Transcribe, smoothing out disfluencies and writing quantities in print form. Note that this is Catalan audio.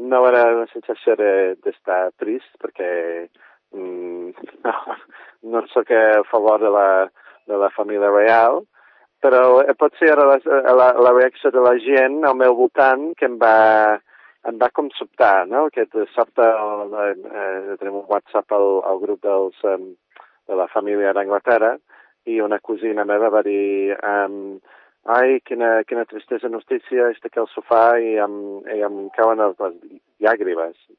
no era una sensació d'estar trist, perquè no, no sóc a favor de la família real, però potser era la reacció de la gent al meu voltant que em va com sobtar, no? Que de sobte tenim un WhatsApp al grup de la família d'Anglaterra i una cosina meva va dir ai, quina tristesa notícia, estic al sofà i em cauen les llàgrimes.